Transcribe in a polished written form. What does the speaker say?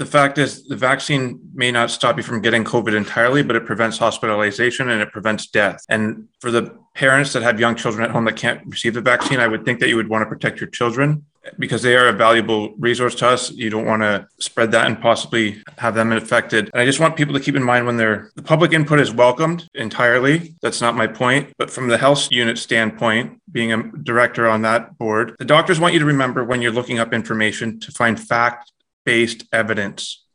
The fact is, the vaccine may not stop you from getting COVID entirely, but it prevents hospitalization and it prevents death. And for the parents that have young children at home that can't receive the vaccine, I would think that you would want to protect your children because they are a valuable resource to us. You don't want to spread that and possibly have them infected. And I just want people to keep in mind the public input is welcomed entirely. That's not my point. But from the health unit standpoint, being a director on that board, the doctors want you to remember when you're looking up information to find fact-based evidence.